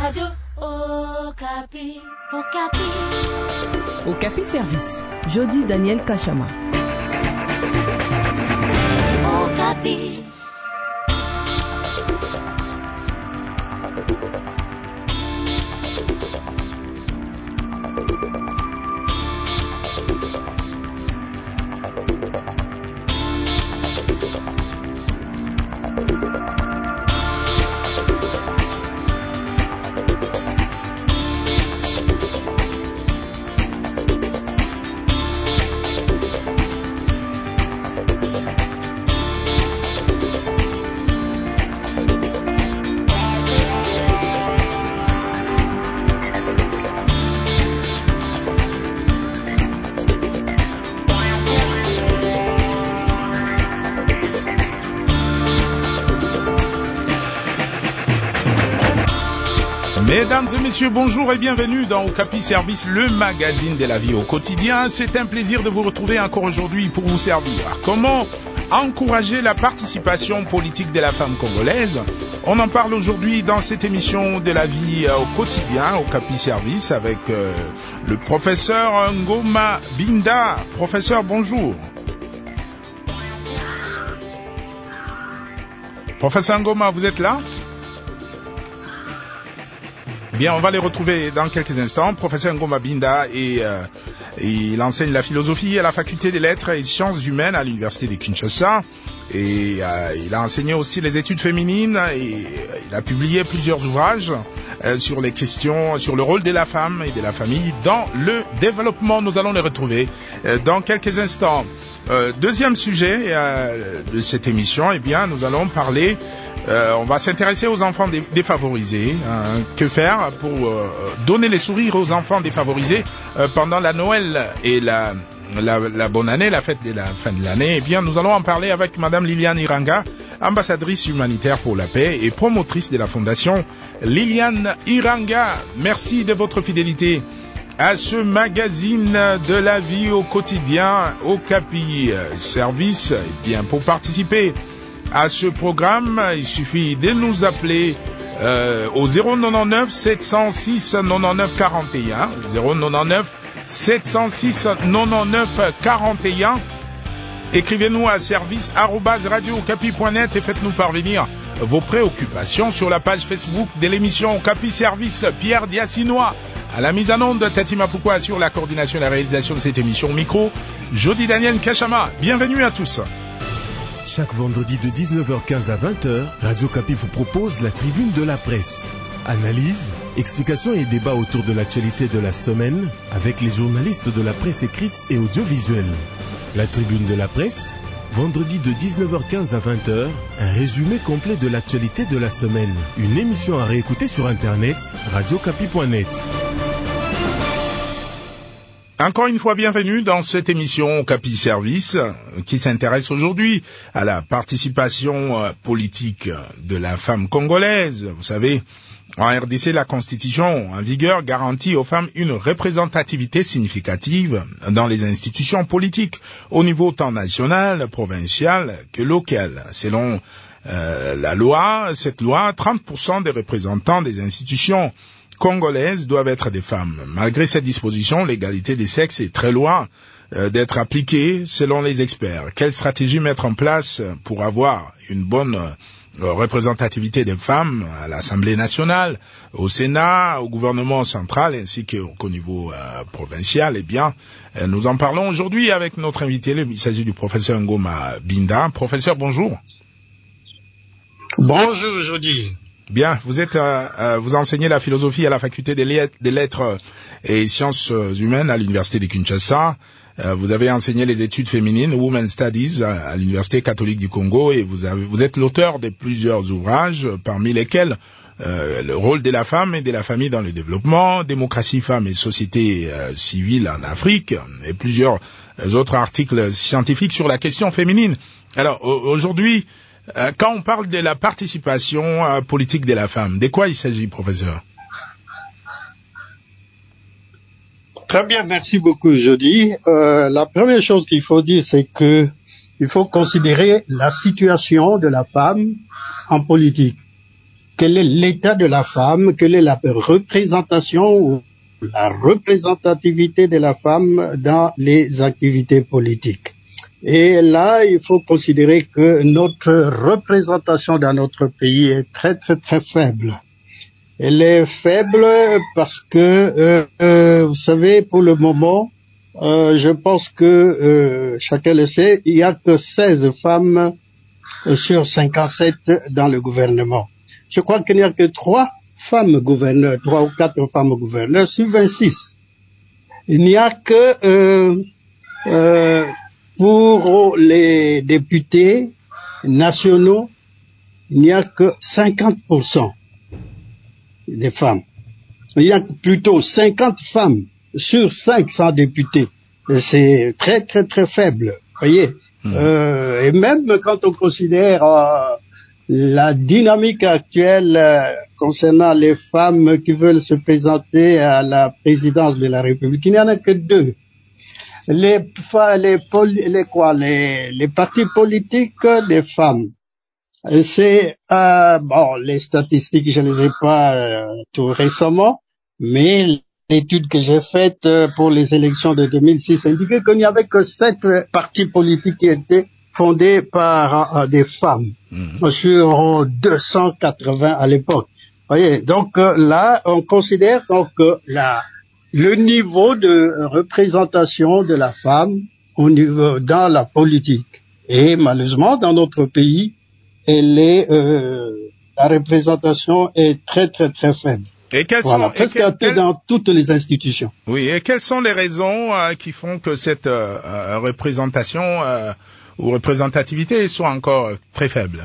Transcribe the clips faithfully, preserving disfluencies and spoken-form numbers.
Radio Okapi. Okapi. Okapi Service. Jody Daniel Kachama. Okapi. Mesdames et messieurs, bonjour et bienvenue dans Okapi Service, le magazine de la vie au quotidien. C'est un plaisir de vous retrouver encore aujourd'hui pour vous servir. Comment encourager la participation politique de la femme congolaise? On en parle aujourd'hui dans cette émission de la vie au quotidien, Okapi Service, avec euh, le professeur Ngoma Binda. Professeur, bonjour. Professeur Ngoma, vous êtes là? Bien, on va les retrouver dans quelques instants. Professeur Ngoma Binda, et, euh, il enseigne la philosophie à la faculté des lettres et sciences humaines à l'université de Kinshasa. Et euh, il a enseigné aussi les études féminines et euh, il a publié plusieurs ouvrages euh, sur les questions, sur le rôle de la femme et de la famille dans le développement. Nous allons les retrouver euh, dans quelques instants. Euh, deuxième sujet euh, de cette émission, eh bien, nous allons parler, euh, on va s'intéresser aux enfants dé- défavorisés. Hein, que faire pour euh, donner les sourires aux enfants défavorisés euh, pendant la Noël et la, la, la bonne année, la fête de la fin de l'année? Eh bien, nous allons en parler avec Madame Liliane Iranga, ambassadrice humanitaire pour la paix et promotrice de la fondation Liliane Iranga. Merci de votre fidélité à ce magazine de la vie au quotidien, Okapi Service. Eh bien, pour participer à ce programme, il suffit de nous appeler euh, au zéro neuf sept zéro six quatre-vingt-neuf quarante et un, zéro neuf sept zéro six quatre-vingt-neuf quarante et un. Écrivez-nous à service arobase radio okapi point net et faites-nous parvenir vos préoccupations sur la page Facebook de l'émission Okapi Service. Pierre Diacinois à la mise en onde, Tati Mapukwa assure la coordination et la réalisation de cette émission. Micro, Jody Daniel Kachama. Bienvenue à tous. Chaque vendredi de dix-neuf heures quinze à vingt heures, Radio Okapi vous propose la tribune de la presse. Analyse, explications et débats autour de l'actualité de la semaine avec les journalistes de la presse écrite et audiovisuelle. La tribune de la presse, vendredi de dix-neuf heures quinze à vingt heures, un résumé complet de l'actualité de la semaine. Une émission à réécouter sur internet, radio okapi point net. Encore une fois, bienvenue dans cette émission Okapi Service qui s'intéresse aujourd'hui à la participation politique de la femme congolaise. Vous savez, en R D C, la Constitution en vigueur garantit aux femmes une représentativité significative dans les institutions politiques au niveau tant national, provincial que local. Selon euh, la loi, cette loi, trente pour cent des représentants des institutions congolaises doivent être des femmes. Malgré cette disposition, l'égalité des sexes est très loin euh, d'être appliquée selon les experts. Quelle stratégie mettre en place pour avoir une bonne euh, représentativité des femmes à l'Assemblée nationale, au Sénat, au gouvernement central ainsi qu'au niveau euh, provincial? Eh bien, euh, nous en parlons aujourd'hui avec notre invité. Il s'agit du professeur Ngoma Binda. Professeur, bonjour. Bonjour, Jody. Bien, vous êtes, euh, euh, vous enseignez la philosophie à la faculté des lettres, des lettres et sciences humaines à l'université de Kinshasa. Euh, vous avez enseigné les études féminines, Women's Studies, à, à l'université catholique du Congo, et vous avez, vous êtes l'auteur de plusieurs ouvrages, parmi lesquels euh, le rôle de la femme et de la famille dans le développement, démocratie, femmes et société euh, civile en Afrique, et plusieurs autres articles scientifiques sur la question féminine. Alors aujourd'hui, Euh, quand on parle de la participation euh, politique de la femme, de quoi il s'agit, professeur? Très bien, merci beaucoup, Jody. Euh, la première chose qu'il faut dire, c'est que il faut considérer la situation de la femme en politique. quel est l'état de la femme, quelle est la représentation ou la représentativité de la femme dans les activités politiques. Et là, il faut considérer que notre représentation dans notre pays est très très très faible. Elle est faible parce que, euh, euh, vous savez, pour le moment, euh, je pense que euh, chacun le sait, il y a que seize femmes sur cinquante-sept dans le gouvernement. Je crois qu'il n'y a que trois femmes gouverneurs, trois ou quatre femmes gouverneurs sur vingt-six. Il n'y a que euh, euh, pour les députés nationaux, il n'y a que cinquante pour cent des femmes. Il y a plutôt cinquante femmes sur cinq cents députés. C'est très très très faible, voyez. Mmh. Euh, et même quand on considère euh, la dynamique actuelle euh, concernant les femmes qui veulent se présenter à la présidence de la République, il n'y en a que deux. Les, les, les quoi, les, les partis politiques des femmes. C'est euh, bon, les statistiques, je ne les ai pas euh, tout récemment, mais l'étude que j'ai faite euh, pour les élections de deux mille six indiquait qu'il n'y avait que sept partis politiques qui étaient fondés par euh, des femmes, mmh. sur deux cent quatre-vingts à l'époque. Voyez, donc euh, là, on considère donc que la le niveau de représentation de la femme au niveau dans la politique. Et malheureusement, dans notre pays, elle est, euh, la représentation est très très très faible. Et quelles voilà, sont, presque et que, quelles... dans toutes les institutions. Oui, et quelles sont les raisons euh, qui font que cette euh, euh, représentation euh, ou représentativité soit encore très faible?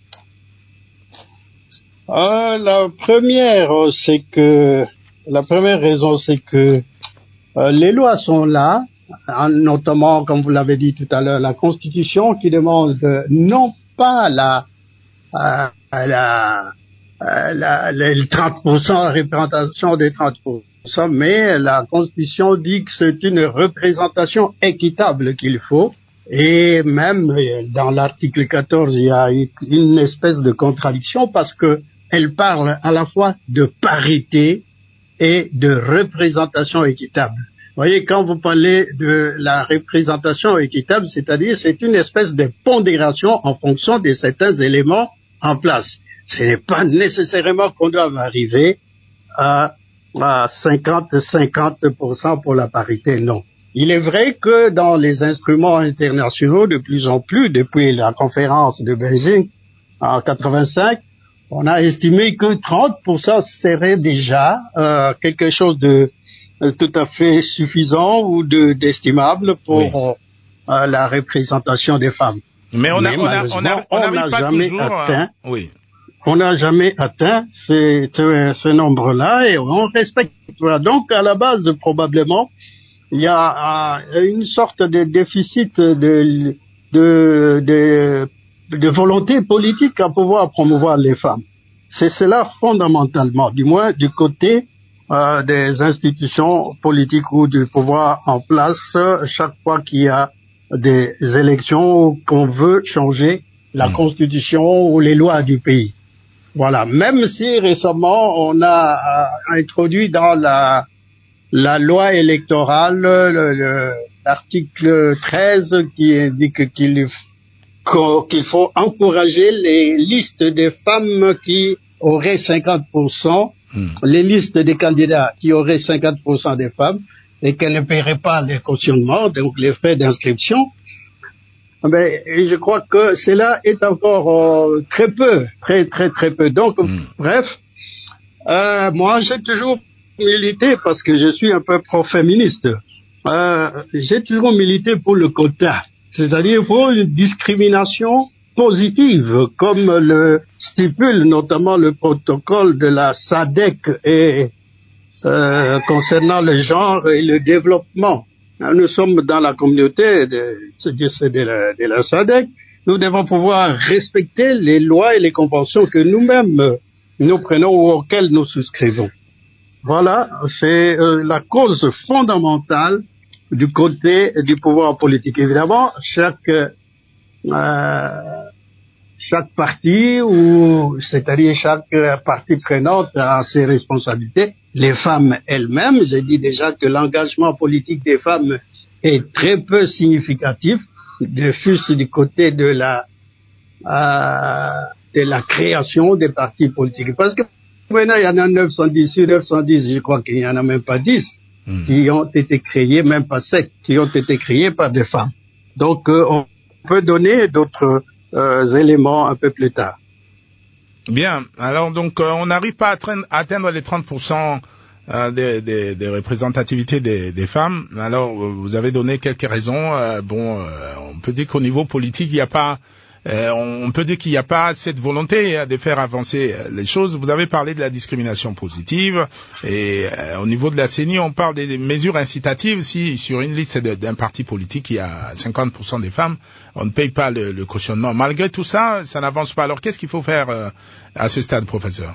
euh, La première, c'est que La première raison, c'est que euh, les lois sont là, notamment, comme vous l'avez dit tout à l'heure, la Constitution qui demande euh, non pas la, euh, la, euh, la, les trente pour cent, la représentation des trente pour cent, mais la Constitution dit que c'est une représentation équitable qu'il faut. Et même dans l'article quatorze, il y a une espèce de contradiction parce que elle parle à la fois de parité et de représentation équitable. Vous voyez, quand vous parlez de la représentation équitable, c'est-à-dire c'est une espèce de pondération en fonction de certains éléments en place. Ce n'est pas nécessairement qu'on doit arriver à, à cinquante à cinquante pour cent pour la parité, non. Il est vrai que dans les instruments internationaux, de plus en plus, depuis la conférence de Beijing en quatre-vingt-cinq, on a estimé que trente pour cent serait déjà euh, quelque chose de euh, tout à fait suffisant ou de d'estimable pour oui. euh, la représentation des femmes. Mais on n'a pas jamais toujours atteint. Euh, oui. On n'a jamais atteint ce, ce, ce nombre-là et on respecte. Voilà. Donc à la base probablement il y a euh, une sorte de déficit de de de de volonté politique à pouvoir promouvoir les femmes. C'est cela fondamentalement, du moins du côté euh, des institutions politiques ou du pouvoir en place, chaque fois qu'il y a des élections qu'on veut changer la mmh. constitution ou les lois du pays. Voilà, même si récemment on a euh, introduit dans la la loi électorale le, le, l'article treize qui indique qu'il qu'il faut encourager les listes des femmes qui auraient cinquante pour cent, mmh. les listes des candidats qui auraient cinquante pour cent des femmes et qu'elles ne paieraient pas les cautionnements, donc les frais d'inscription. Mais je crois que cela est encore euh, très peu, très très très peu. Donc, mmh. bref, euh, moi j'ai toujours milité parce que je suis un peu pro-féministe. Euh, j'ai toujours milité pour le quota. C'est-à-dire pour une discrimination positive, comme le stipule notamment le protocole de la S A D C et euh, concernant le genre et le développement. Nous sommes dans la communauté de, de, la, de la S A D C. Nous devons pouvoir respecter les lois et les conventions que nous-mêmes nous prenons ou auxquelles nous souscrivons. Voilà, c'est euh, la cause fondamentale du côté du pouvoir politique. Évidemment, chaque euh, chaque parti, ou c'est-à-dire chaque partie prenante a ses responsabilités. Les femmes elles-mêmes, j'ai dit déjà que l'engagement politique des femmes est très peu significatif, de fût-ce du côté de la euh, de la création des partis politiques. Parce que maintenant, il y en a neuf cent dix, sur neuf cent dix, je crois qu'il n'y en a même pas dix mmh. qui ont été créés, même pas sept, qui ont été créés par des femmes. Donc, euh, on peut donner d'autres euh, éléments un peu plus tard. Bien. Alors, donc, euh, on n'arrive pas à atteindre, à atteindre les trente pour cent euh, des, des, des représentativités des, des femmes. Alors, euh, vous avez donné quelques raisons. Euh, bon, euh, on peut dire qu'au niveau politique, il n'y a pas... Euh, on peut dire qu'il n'y a pas cette volonté de faire avancer les choses. Vous avez parlé de la discrimination positive et euh, au niveau de la C E N I, on parle des mesures incitatives. Si sur une liste d'un parti politique, il y a cinquante pour cent des femmes, on ne paye pas le, le cautionnement. Malgré tout ça, ça n'avance pas. Alors qu'est-ce qu'il faut faire euh, à ce stade, professeur?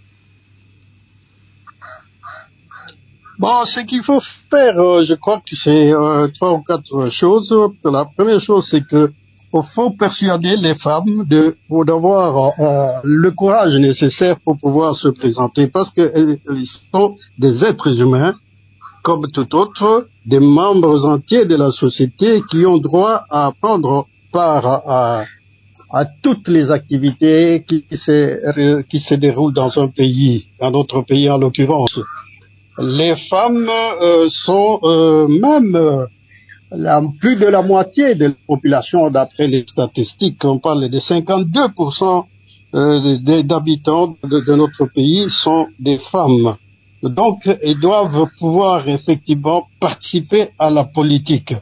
Bon, ce qu'il faut faire, euh, je crois que c'est euh, trois ou quatre choses. La première chose, c'est que il faut persuader les femmes de pour d'avoir euh, le courage nécessaire pour pouvoir se présenter, parce que elles sont des êtres humains comme tout autre, des membres entiers de la société qui ont droit à prendre part à, à, à toutes les activités qui se qui se déroulent dans un pays, dans notre pays en l'occurrence. Les femmes euh, sont euh, même euh, La, plus de la moitié de la population, d'après les statistiques, on parle de cinquante-deux pour cent euh, d'habitants de, de notre pays sont des femmes. Donc, elles doivent pouvoir effectivement participer à la politique.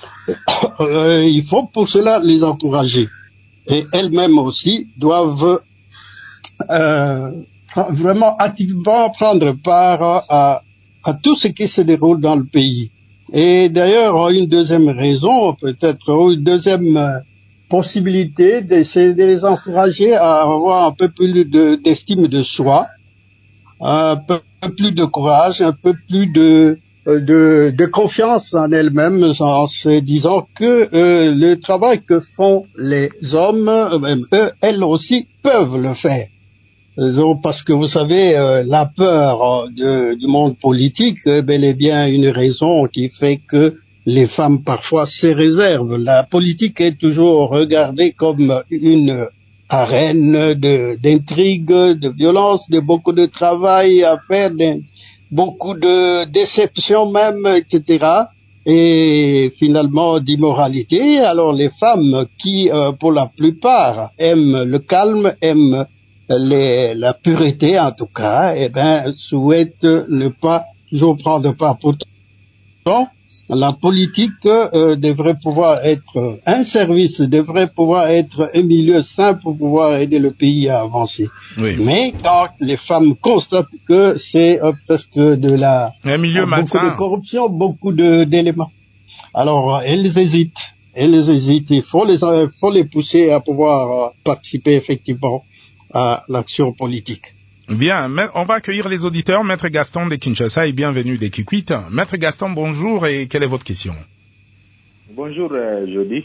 Euh, il faut pour cela les encourager. Et elles-mêmes aussi doivent euh, vraiment activement prendre part à, à tout ce qui se déroule dans le pays. Et d'ailleurs, une deuxième raison, peut-être, une deuxième euh, possibilité, c'est de les encourager à avoir un peu plus de, d'estime de soi, un peu plus de courage, un peu plus de, de, de confiance en elles-mêmes, en se disant que euh, le travail que font les hommes, eux, elles aussi peuvent le faire. Parce que vous savez, euh, la peur de, du monde politique est bel et bien une raison qui fait que les femmes parfois se réservent. La politique est toujours regardée comme une arène de, d'intrigue, de violence, de beaucoup de travail à faire, de, beaucoup de déception même, et cetera. Et finalement d'immoralité. Alors les femmes qui, euh, pour la plupart, aiment le calme, aiment Les, la pureté en tout cas, eh ben, souhaite ne pas toujours prendre part. Pourtant, la politique euh, devrait pouvoir être un service, devrait pouvoir être un milieu sain pour pouvoir aider le pays à avancer. Oui. Mais quand les femmes constatent que c'est euh, presque de la un milieu beaucoup malsain. de corruption, beaucoup de, d'éléments, alors elles hésitent, elles hésitent. Il faut les, il faut les pousser à pouvoir euh, participer effectivement à l'action politique. Bien, on va accueillir les auditeurs. Maître Gaston de Kinshasa et bienvenue des Kikwit. Maître Gaston, bonjour et quelle est votre question? Bonjour, euh, Jody.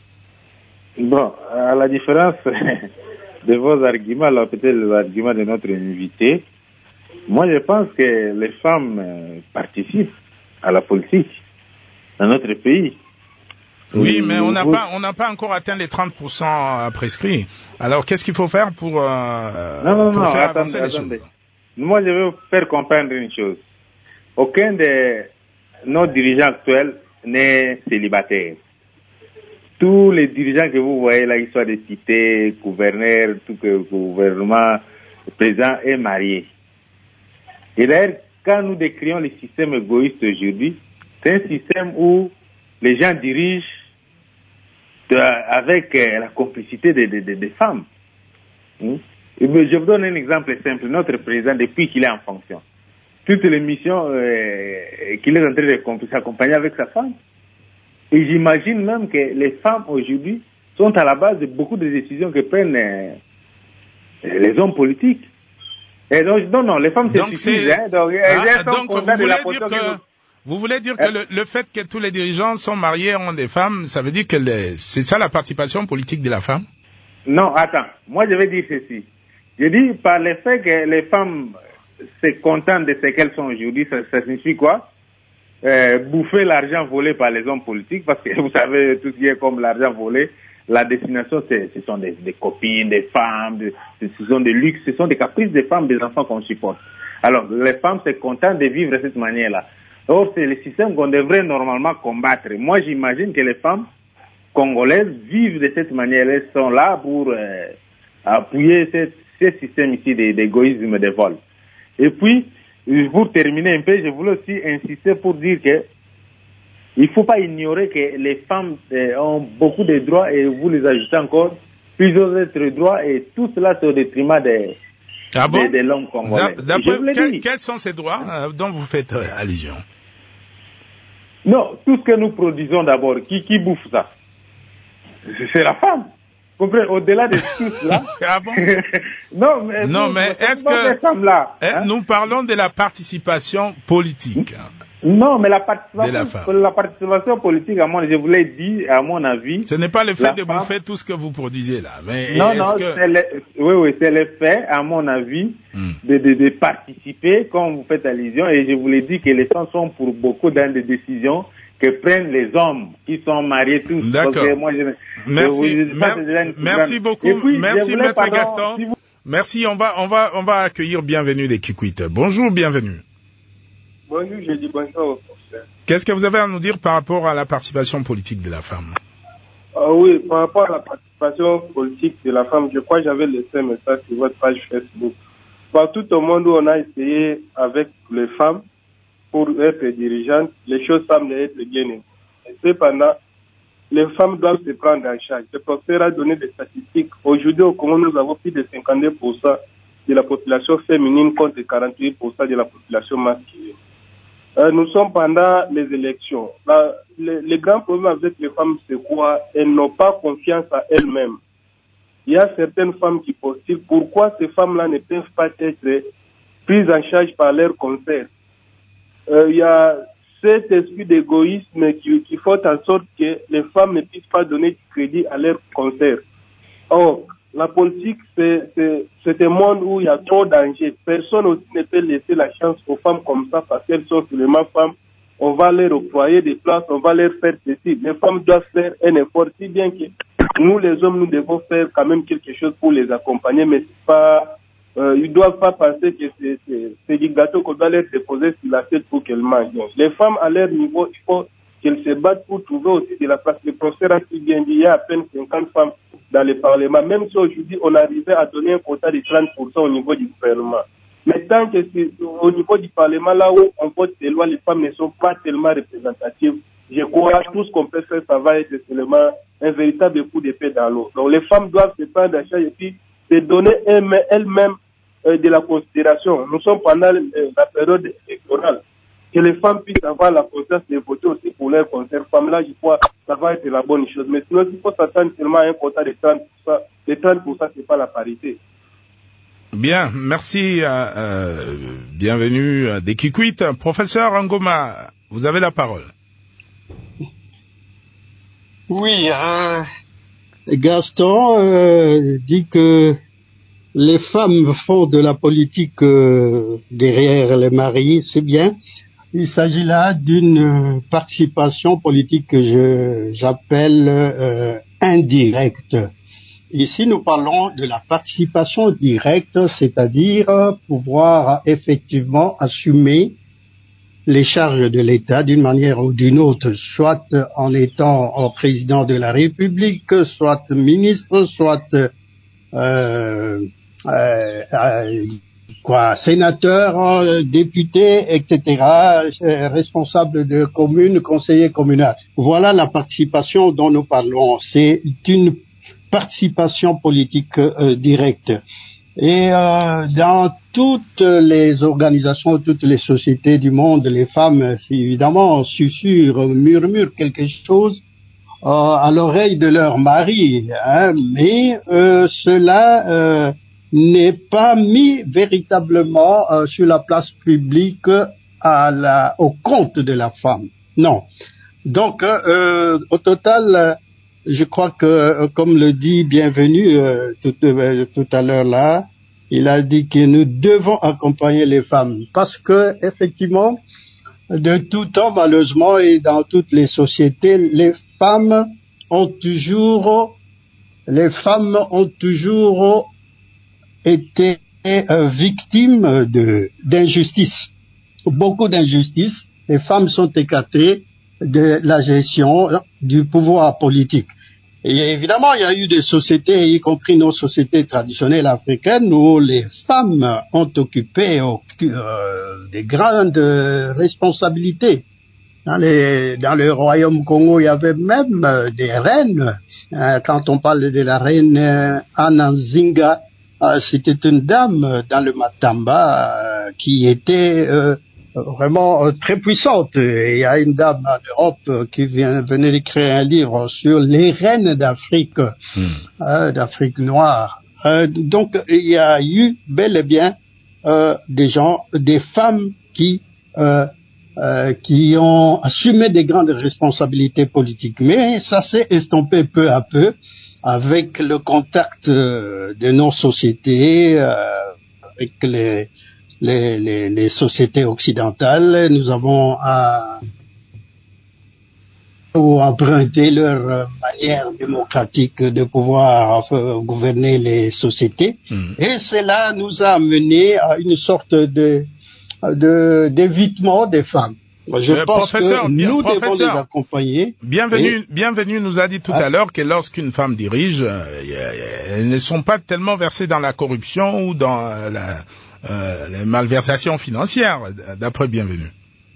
Bon, à la différence de vos arguments, là, peut-être les arguments de notre invité, moi je pense que les femmes euh, participent à la politique dans notre pays. Oui, mais on n'a pas, on n'a pas encore atteint les trente pour cent prescrits. Alors, qu'est-ce qu'il faut faire pour, euh, non, non, pour non, faire attendez, avancer les attendez. choses? Moi, je veux faire comprendre une chose. Aucun de nos dirigeants actuels n'est célibataire. Tous les dirigeants que vous voyez là, qu'ils soient des cités, gouverneurs, tout le gouvernement présent est marié. Et d'ailleurs, quand nous décrions le système égoïste aujourd'hui, c'est un système où les gens dirigent de, avec euh, la complicité des de, de, de femmes. Mmh. Et bien, je vous donne un exemple simple. Notre président, depuis qu'il est en fonction, toutes les missions euh, qu'il est en train de s'accompagner avec sa femme. Et j'imagine même que les femmes aujourd'hui sont à la base de beaucoup de décisions que prennent euh, les hommes politiques. Et donc, non, non, les femmes se suffisent. Hein, donc, ah, elles sont donc vous voulez de la dire que... que... Vous voulez dire que le, le fait que tous les dirigeants sont mariés ont des femmes, ça veut dire que les, c'est ça la participation politique de la femme? Non, attends. Moi, je vais dire ceci. Je dis par le fait que les femmes se contentent de ce qu'elles sont aujourd'hui, ça, ça signifie quoi? Euh, bouffer l'argent volé par les hommes politiques, parce que vous savez, tout ce qui est comme l'argent volé, la destination, c'est, ce sont des, des copines, des femmes, de, ce sont des luxes, ce sont des caprices des femmes, des enfants qu'on supporte. Alors, les femmes se contentent de vivre de cette manière-là. Or, c'est le système qu'on devrait normalement combattre. Moi, j'imagine que les femmes congolaises vivent de cette manière. Elles sont là pour euh, appuyer cette, ce système ici d'égoïsme, de vol. Et puis, pour terminer un peu, je voulais aussi insister pour dire que il ne faut pas ignorer que les femmes euh, ont beaucoup de droits et vous les ajoutez encore plusieurs autres droits et tout cela c'est au détriment des, ah bon? des, des langues congolaises. D'après, quel, quels sont ces droits euh, dont vous faites euh, allusion? Non, tout ce que nous produisons d'abord, qui, qui bouffe ça? C'est la femme. Vous comprenez? Au-delà de tout cela. Ah bon? non, mais, non, vous, mais vous, est-ce que là, hein? Nous parlons de la participation politique. Non, mais la participation, la, la participation politique, à mon, je vous l'ai dit, à mon avis. Ce n'est pas le fait de femme... bouffer tout ce que vous produisez là. Mais non, est-ce non, que... c'est le, oui, oui, c'est le fait, à mon avis, hmm. de, de, de participer, comme vous faites allusion, et je vous l'ai dit que les femmes sont pour beaucoup dans des décisions que prennent les hommes qui sont mariés tous. D'accord. Moi, je, merci, je, Mer merci beaucoup, puis, merci Maître pardon, Gaston. Si vous... Merci, on va, on va, on va accueillir Bienvenue des Kikwit. Bonjour, Bienvenue. Bonjour, je dis bonjour. Qu'est-ce que vous avez à nous dire par rapport à la participation politique de la femme? Ah oui, par rapport à la participation politique de la femme, je crois que j'avais laissé un message sur votre page Facebook. Partout au monde où on a essayé avec les femmes pour être dirigeantes, les choses semblent être bien aimées. Cependant, les femmes doivent se prendre en charge. Le professeur a donné des statistiques. Aujourd'hui, au Congo, nous avons plus de cinquante-deux pour cent de la population féminine contre quarante-huit pour cent de la population masculine. Euh, nous sommes pendant les élections. La, le, le grand problème avec les femmes, c'est quoi? Elles n'ont pas confiance à elles-mêmes. Il y a certaines femmes qui postulent. Pourquoi ces femmes-là ne peuvent pas être prises en charge par leurs conseils? Euh, il y a cet esprit d'égoïsme qui, qui fait en sorte que les femmes ne puissent pas donner du crédit à leurs conseils. Or, la politique, c'est un monde où il y a trop d'enjeux. Personne aussi ne peut laisser la chance aux femmes comme ça parce qu'elles sont seulement femmes. On va leur octroyer des places, on va leur faire ceci. Les femmes doivent faire un effort, si bien que nous, les hommes, nous devons faire quand même quelque chose pour les accompagner, mais c'est pas, euh, ils doivent pas penser que c'est du gâteau qu'on doit leur déposer sur la tête pour qu'elles mangent. Donc, les femmes, à leur niveau, il faut qu'elles se battent pour trouver aussi de la place. Le professeur a si bien dit, il y a à peine cinquante femmes dans le Parlement, même si aujourd'hui on arrivait à donner un quota de trente pour cent au niveau du gouvernement. Mais tant que c'est au niveau du Parlement, là où on vote des lois, les femmes ne sont pas tellement représentatives, je crois que tout ce qu'on peut faire, ça va être seulement un véritable coup d'épée dans l'eau. Donc les femmes doivent se prendre à charge et puis se donner elles-mêmes euh, de la considération. Nous sommes pendant euh, la période électorale. Que les femmes puissent avoir la conscience de voter aussi pour leurs conseils. Femmes là, je crois, ça va être la bonne chose. Mais sinon, il faut s'attendre seulement à un quota de trente pour cent. Les trente pour cent, c'est pas la parité. Bien, merci. Euh, euh, bienvenue à des Kikwit. Professeur Ngoma, vous avez la parole. Oui, euh, Gaston euh, dit que les femmes font de la politique euh, derrière les maris, c'est bien. Il s'agit là d'une participation politique que je j'appelle euh, indirecte. Ici, nous parlons de la participation directe, c'est-à-dire pouvoir effectivement assumer les charges de l'État d'une manière ou d'une autre, soit en étant président de la République, soit ministre, soit euh, euh, euh, quoi, sénateur, député, et cetera, responsable de commune, conseiller communal. Voilà la participation dont nous parlons. C'est une participation politique euh, directe. Et euh, dans toutes les organisations, toutes les sociétés du monde, les femmes, évidemment, susurrent, murmurent quelque chose euh, à l'oreille de leur mari, hein, mais euh, cela euh, n'est pas mis véritablement euh, sur la place publique à la, au compte de la femme. Non. Donc, euh, au total, je crois que, comme le dit Bienvenu euh, tout, euh, tout à l'heure là, il a dit que nous devons accompagner les femmes parce que effectivement, de tout temps malheureusement et dans toutes les sociétés, les femmes ont toujours, les femmes ont toujours été euh, victimes de d'injustice, beaucoup d'injustices. Les femmes sont écartées de la gestion du pouvoir politique. Et évidemment, il y a eu des sociétés, y compris nos sociétés traditionnelles africaines, où les femmes ont occupé euh, des grandes responsabilités. Dans, les, dans le royaume Congo, il y avait même euh, des reines. Euh, quand on parle de la reine euh, Ananzinga, euh, c'était une dame dans le Matamba euh, qui était euh, vraiment euh, très puissante. Et il y a une dame en Europe euh, qui vient, venait d'écrire un livre sur les reines d'Afrique, mmh. euh, d'Afrique noire. Euh, donc il y a eu bel et bien euh, des gens, des femmes qui euh, euh, qui ont assumé des grandes responsabilités politiques. Mais ça s'est estompé peu à peu avec le contact euh, de nos sociétés, euh, avec les Les, les, les sociétés occidentales. Nous avons à, ou emprunté leur manière démocratique de pouvoir euh, gouverner les sociétés. Mmh. Et cela nous a amené à une sorte de, de d'évitement des femmes. Je euh, pense que bien, nous devons les accompagner. Bienvenue, et... Bienvenu nous a dit tout ah. à l'heure que lorsqu'une femme dirige, euh, elles ne sont pas tellement versées dans la corruption ou dans la Euh, les malversations financières, d'après Bienvenu.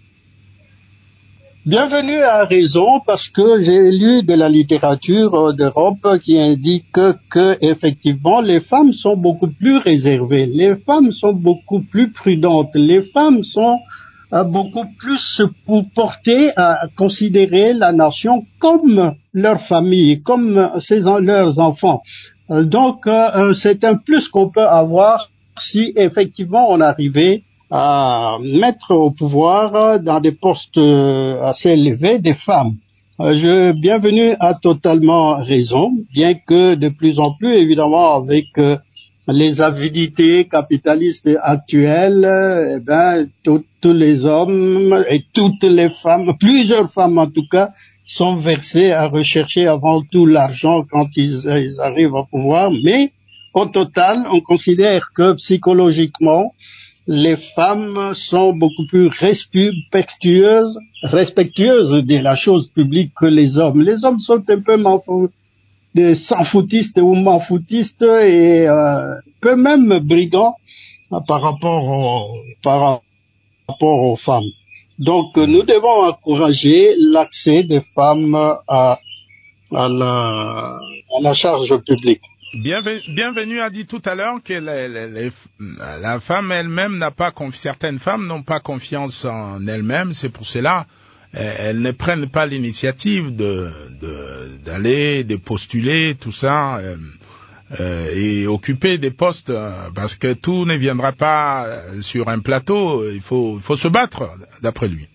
Bienvenu a raison parce que j'ai lu de la littérature d'Europe qui indique que effectivement les femmes sont beaucoup plus réservées, les femmes sont beaucoup plus prudentes, les femmes sont euh, beaucoup plus portées à considérer la nation comme leur famille, comme ses, leurs enfants. Euh, donc euh, c'est un plus qu'on peut avoir si effectivement on arrivait à mettre au pouvoir dans des postes assez élevés des femmes. Je, Bienvenu a totalement raison, bien que de plus en plus, évidemment, avec les avidités capitalistes actuelles, eh ben, tous les hommes et toutes les femmes, plusieurs femmes en tout cas, sont versées à rechercher avant tout l'argent quand ils, ils arrivent au pouvoir, mais au total, on considère que psychologiquement, les femmes sont beaucoup plus respectueuses, respectueuses de la chose publique que les hommes. Les hommes sont un peu des sans-foutistes ou m'en-foutistes et euh, peu même brigands euh, par rapport aux, par rapport aux femmes. Donc, euh, nous devons encourager l'accès des femmes à, à la, à la charge publique. Bienvenue, Bienvenu a dit tout à l'heure que les, les, les, la femme elle-même n'a pas confiance, certaines femmes n'ont pas confiance en elles-mêmes, c'est pour cela elles ne prennent pas l'initiative de, de d'aller, de postuler, tout ça, euh, euh, et occuper des postes, parce que tout ne viendra pas sur un plateau, il faut, il faut se battre, d'après lui.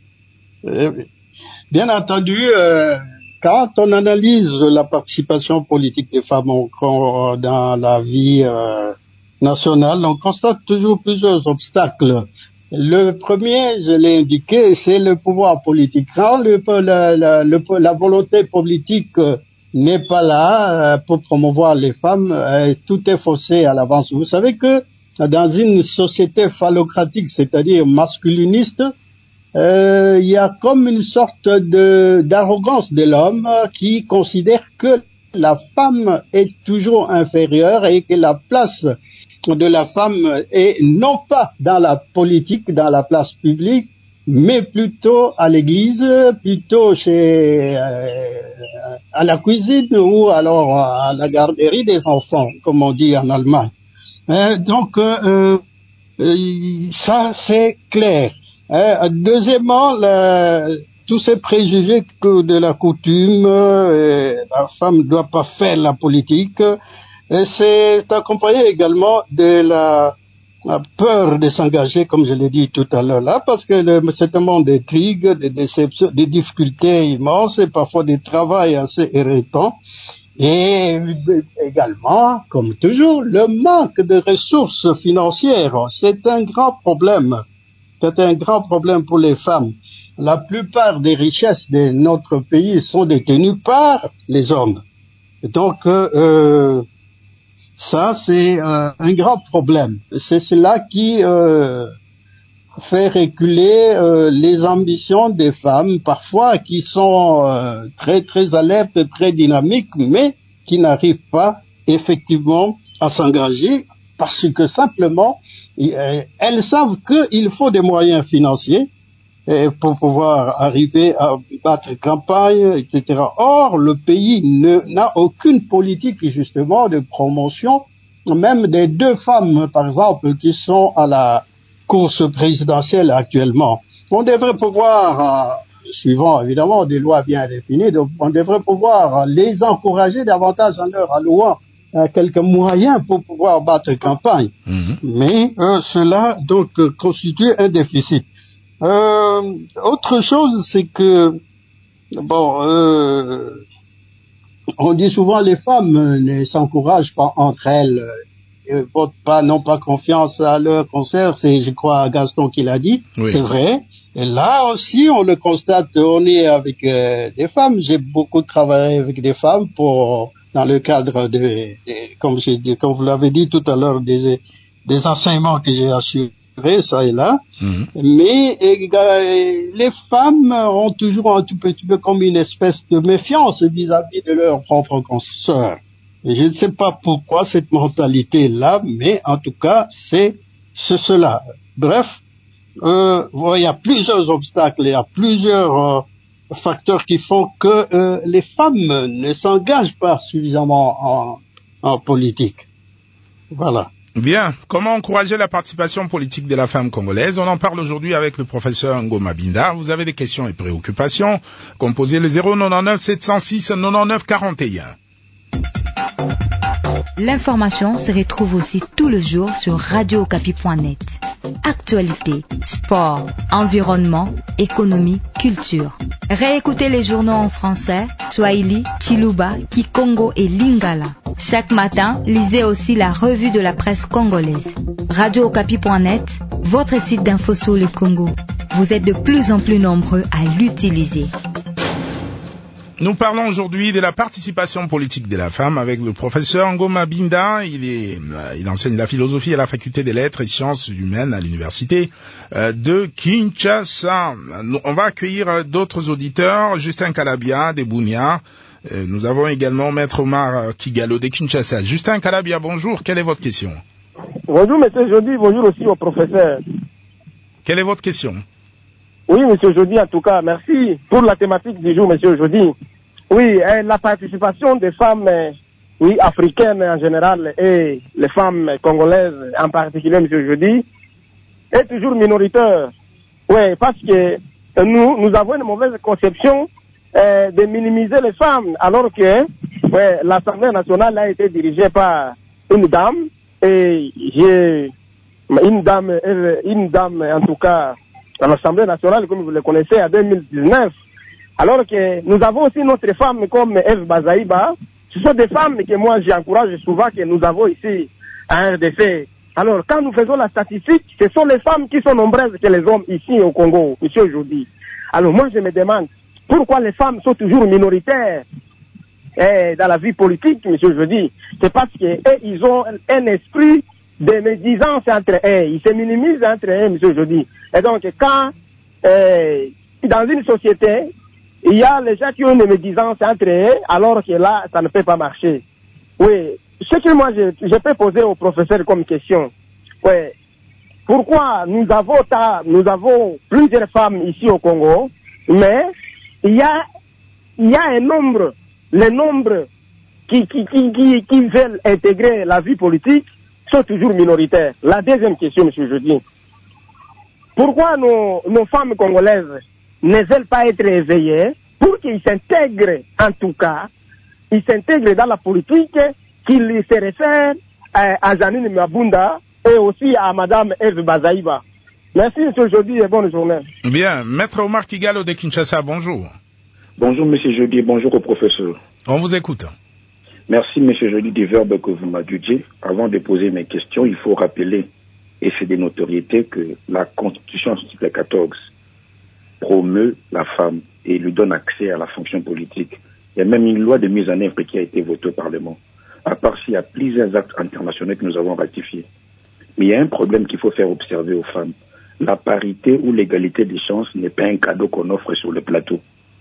Bien entendu, euh... quand on analyse la participation politique des femmes dans la vie euh, nationale, on constate toujours plusieurs obstacles. Le premier, je l'ai indiqué, c'est le pouvoir politique. Quand le, la, la, le, la volonté politique n'est pas là pour promouvoir les femmes, tout est faussé à l'avance. Vous savez que dans une société phallocratique, c'est-à-dire masculiniste, Euh, il y a comme une sorte de d'arrogance de l'homme qui considère que la femme est toujours inférieure et que la place de la femme est non pas dans la politique, dans la place publique, mais plutôt à l'église, plutôt chez euh, à la cuisine ou alors à la garderie des enfants, comme on dit en Allemagne. Euh, donc euh, euh, ça c'est clair. Euh, deuxièmement, la, tous ces préjugés que de la coutume, euh, la femme ne doit pas faire la politique, et c'est accompagné également de la a peur de s'engager, comme je l'ai dit tout à l'heure là, parce que le, c'est un monde d'intrigues, de déceptions, de difficultés immenses et parfois des travails assez irritants. Et également, comme toujours, le manque de ressources financières. C'est un grand problème. C'est un grand problème pour les femmes. La plupart des richesses de notre pays sont détenues par les hommes. Et donc, euh, ça, c'est euh, un grand problème. C'est cela qui euh, fait reculer euh, les ambitions des femmes, parfois qui sont euh, très très alertes, très dynamiques, mais qui n'arrivent pas effectivement à s'engager parce que simplement euh, elles savent qu'il faut des moyens financiers euh, pour pouvoir arriver à battre campagne, et cetera. Or, le pays ne, n'a aucune politique justement de promotion, même des deux femmes, par exemple, qui sont à la course présidentielle actuellement. On devrait pouvoir, euh, suivant évidemment des lois bien définies, donc on devrait pouvoir les encourager davantage en leur allouant euh, quelques moyens pour pouvoir battre campagne. Mmh. Mais euh, cela donc euh, constitue un déficit. Euh, autre chose, c'est que bon, euh, on dit souvent les femmes ne s'encouragent pas entre elles. Euh, votent pas, n'ont pas confiance à leur concert, c'est, je crois, Gaston qui l'a dit, oui. C'est vrai. Et là aussi, on le constate, on est avec euh, des femmes. J'ai beaucoup travaillé avec des femmes pour, dans le cadre de, de comme j'ai dit, comme vous l'avez dit tout à l'heure, des, des enseignements que j'ai assurés, ça et là. Mmh. Mais euh, les femmes ont toujours un tout petit peu comme une espèce de méfiance vis-à-vis de leurs propres consoeurs. Je ne sais pas pourquoi cette mentalité-là, mais en tout cas, c'est, c'est cela. Bref, euh, il y a plusieurs obstacles, il y a plusieurs euh, facteurs qui font que euh, les femmes ne s'engagent pas suffisamment en, en politique. Voilà. Bien. Comment encourager la participation politique de la femme congolaise? On en parle aujourd'hui avec le professeur Ngoma Binda. Vous avez des questions et préoccupations? Composez le zéro neuf neuf sept zéro six quatre-vingt-neuf quarante et un. L'information se retrouve aussi tout le jour sur radio okapi point net. Actualité, sport, environnement, économie, culture. Réécoutez les journaux en français, Swahili, Chiluba, Kikongo et Lingala. Chaque matin, lisez aussi la revue de la presse congolaise. radio okapi point net, votre site d'info sur le Congo. Vous êtes de plus en plus nombreux à l'utiliser. Nous parlons aujourd'hui de la participation politique de la femme avec le professeur Ngoma Binda. Il est, il enseigne la philosophie à la faculté des lettres et sciences humaines à l'université de Kinshasa. On va accueillir d'autres auditeurs. Justin Kalabia de Bunia. Nous avons également Maître Omar Kigalo de Kinshasa. Justin Kalabia, bonjour. Quelle est votre question? Bonjour, monsieur Jody. Bonjour aussi au professeur. Quelle est votre question? Oui, monsieur Jody, en tout cas, merci pour la thématique du jour, monsieur Jody. Oui, eh, la participation des femmes, eh, oui, africaines en général et les femmes congolaises en particulier, monsieur Jody, est toujours minoritaire. Oui, parce que nous, nous avons une mauvaise conception eh, de minimiser les femmes, alors que ouais, l'Assemblée nationale a été dirigée par une dame, et j'ai une dame, une dame en tout cas, à l'Assemblée nationale, comme vous le connaissez, en deux mille dix-neuf. Alors que nous avons aussi notre femme comme Eve Bazaïba. Ce sont des femmes que moi j'encourage souvent que nous avons ici à R D C. Alors quand nous faisons la statistique, ce sont les femmes qui sont nombreuses que les hommes ici au Congo, monsieur aujourd'hui. Alors moi je me demande pourquoi les femmes sont toujours minoritaires eh, dans la vie politique, monsieur Jeudi. C'est parce que eh, ils ont un esprit de médisance entre eux, ils se minimisent entre eux, monsieur Jody. Et donc, quand, euh, dans une société, il y a les gens qui ont une médisance entre eux, alors que là, ça ne peut pas marcher. Oui, ce que moi, je, je peux poser au professeur comme question, oui, pourquoi nous avons, nous avons plusieurs femmes ici au Congo, mais il y a, il y a un nombre, le nombre qui, qui, qui, qui, qui veulent intégrer la vie politique, sont toujours minoritaires. La deuxième question, monsieur Jeudi. Pourquoi nos, nos femmes congolaises ne veulent pas être éveillées pour qu'ils s'intègrent, en tout cas, ils s'intègrent dans la politique, qu'ils se réfèrent à, à Janine Mabunda et aussi à Madame Eve Bazaïba. Merci, M. Jody, et bonne journée. Bien. Maître Omar Kigalo de Kinshasa, bonjour. Bonjour, M. Jody, bonjour au professeur. On vous écoute. Merci, M. Jody, du verbe que vous m'adjugez. Avant de poser mes questions, il faut rappeler, et c'est des notoriétés, que la Constitution, article quatorze, promeut la femme et lui donne accès à la fonction politique. Il y a même une loi de mise en œuvre qui a été votée au Parlement. À part s'il y a plusieurs actes internationaux que nous avons ratifiés. Mais il y a un problème qu'il faut faire observer aux femmes. La parité ou l'égalité des chances n'est pas un cadeau qu'on offre sur le plateau.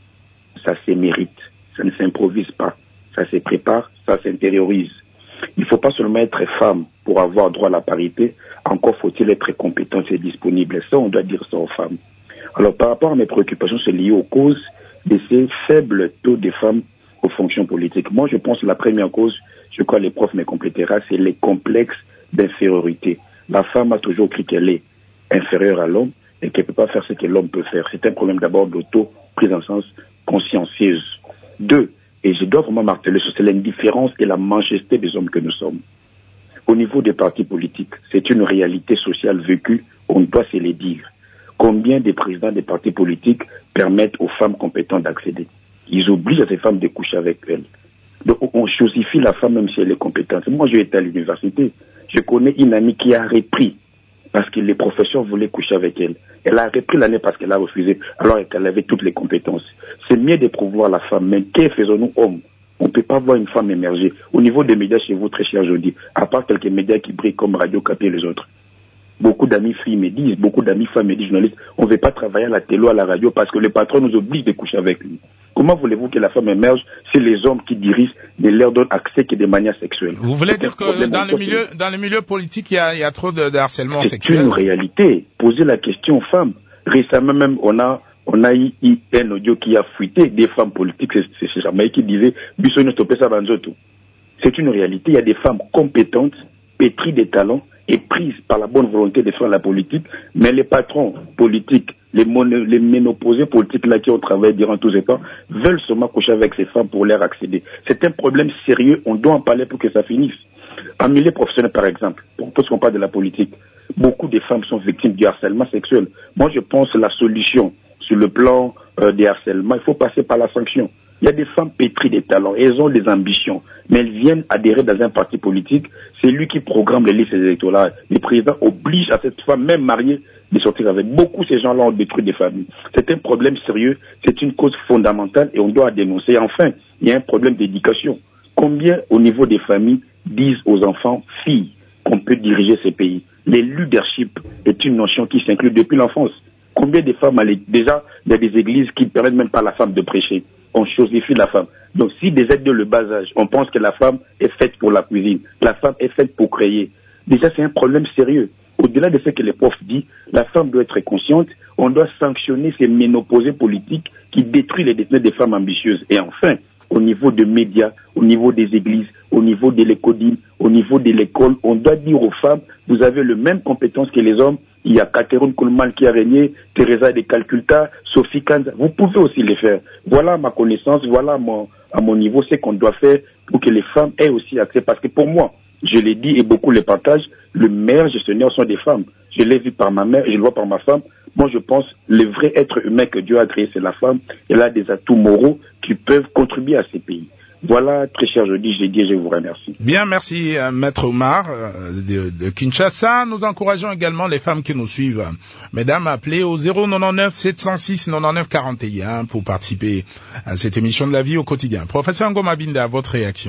Ça se mérite, ça ne s'improvise pas, ça se prépare, ça s'intériorise. Il ne faut pas seulement être femme pour avoir droit à la parité, encore faut-il être compétente et disponible. Ça, on doit dire ça aux femmes. Alors, par rapport à mes préoccupations, c'est lié aux causes de ces faibles taux de femmes aux fonctions politiques. Moi, je pense que la première cause, je crois que les profs me complétera, c'est les complexes d'infériorité. La femme a toujours cru qu'elle est inférieure à l'homme et qu'elle ne peut pas faire ce que l'homme peut faire. C'est un problème d'abord d'auto-prise en sens consciencieuse. Deux, et je dois vraiment marteler sur c'est l'indifférence et la manchester des hommes que nous sommes. Au niveau des partis politiques, c'est une réalité sociale vécue, on doit se les dire. Combien de présidents des partis politiques permettent aux femmes compétentes d'accéder? Ils obligent à ces femmes de coucher avec elles. Donc on chosifie la femme même si elle est compétente. Moi, j'ai été à l'université. Je connais une amie qui a repris parce que les professeurs voulaient coucher avec elle. Elle a repris l'année parce qu'elle a refusé, alors qu'elle avait toutes les compétences. C'est mieux de promouvoir la femme, mais que faisons-nous hommes? On ne peut pas voir une femme émerger. Au niveau des médias chez vous, très cher Jody, à part quelques médias qui brillent comme Radio Capi et les autres. Beaucoup d'amis filles me disent, beaucoup d'amis femmes me disent, journalistes, on ne veut pas travailler à la télé ou à la radio parce que le patron nous oblige de coucher avec lui. Comment voulez-vous que la femme émerge si les hommes qui dirigent ne leur donnent accès que de manière sexuelle? Vous voulez dire que dans le milieu, dans le milieu politique, il y a, il y a trop de, de harcèlement sexuel? C'est une réalité. Posez la question aux femmes. Récemment même, on a, on a eu un audio qui a fuité des femmes politiques, c'est chez Jamaïque qui disait, Bissonne stopper ça dans tout. C'est une réalité. Il y a des femmes compétentes, pétries de talents, et prises par la bonne volonté de faire la politique, mais les patrons politiques, les, mono, les ménopausés politiques là qui ont travaillé durant tous ces temps, veulent seulement coucher avec ces femmes pour leur accéder. C'est un problème sérieux, on doit en parler pour que ça finisse. En milieu professionnel, par exemple, parce qu'on parle de la politique, beaucoup de femmes sont victimes du harcèlement sexuel. Moi, je pense que la solution sur le plan euh, des harcèlements, il faut passer par la sanction. Il y a des femmes pétries des talents, elles ont des ambitions, mais elles viennent adhérer dans un parti politique, c'est lui qui programme les listes électorales. Le président oblige à cette femme, même mariée, de sortir avec. Beaucoup ces gens-là ont détruit des familles. C'est un problème sérieux, c'est une cause fondamentale et on doit la dénoncer. Et enfin, il y a un problème d'éducation. Combien au niveau des familles disent aux enfants, filles, qu'on peut diriger ces pays? Le leadership est une notion qui s'inclut depuis l'enfance. Combien de femmes, déjà, il y a des églises qui ne permettent même pas à la femme de prêcher. On chosifie la femme. Donc si des aides de le bas âge, on pense que la femme est faite pour la cuisine, la femme est faite pour créer. Déjà c'est un problème sérieux. Au-delà de ce que les profs disent, la femme doit être consciente, on doit sanctionner ces ménopausés politiques qui détruisent les destinées des femmes ambitieuses. Et enfin, au niveau des médias, au niveau des églises, au niveau de l'école, au niveau de l'école, on doit dire aux femmes, vous avez les mêmes compétences que les hommes. Il y a Catherine Kuhlman qui a régné, Teresa de Calcutta, Sophie Kanza. Vous pouvez aussi les faire. Voilà ma connaissance, voilà mon, à mon niveau ce qu'on doit faire pour que les femmes aient aussi accès. Parce que pour moi, je l'ai dit et beaucoup le partagent, le meilleur gestionnaire sont des femmes. Je l'ai vu par ma mère, je le vois par ma femme. Moi, je pense le vrai être humain que Dieu a créé, c'est la femme. Elle a des atouts moraux qui peuvent contribuer à ces pays. Voilà, très cher Jody, je l'ai dit et je vous remercie. Bien, merci euh, Maître Omar euh, de, de Kinshasa. Nous encourageons également les femmes qui nous suivent. Mesdames, appelez au zéro neuf sept zéro six quatre-vingt-neuf quarante et un pour participer à cette émission de la vie au quotidien. Professeur Ngoma Binda, votre réaction?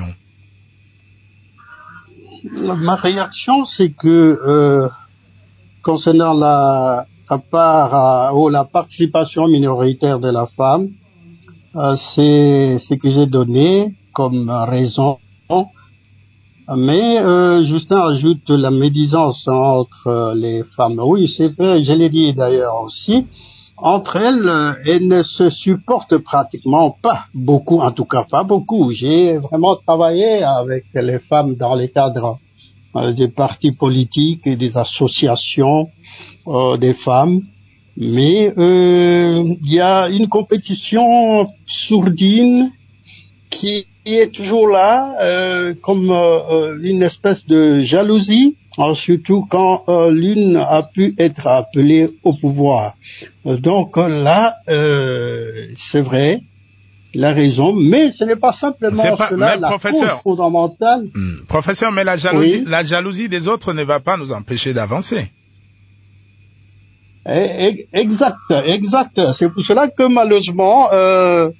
Ma réaction, c'est que euh, concernant la, la part ou la participation minoritaire de la femme, euh, c'est ce que j'ai donné comme raison. Mais euh, Justin ajoute la médisance entre les femmes. Oui, c'est vrai, je l'ai dit d'ailleurs aussi. Entre elles, elles ne se supportent pratiquement pas beaucoup, en tout cas pas beaucoup. J'ai vraiment travaillé avec les femmes dans les cadres euh, des partis politiques et des associations euh, des femmes. Mais euh, il y a une compétition sourdine qui est toujours là, euh, comme euh, une espèce de jalousie euh, surtout quand euh, l'une a pu être appelée au pouvoir. Euh, donc là, euh, c'est vrai, la raison, mais ce n'est pas simplement pas, cela mais la professeur, cause fondamentale. Hmm, professeur, mais la jalousie, Oui. la jalousie des autres ne va pas nous empêcher d'avancer. Exact, exact. C'est pour cela que malheureusement, euh,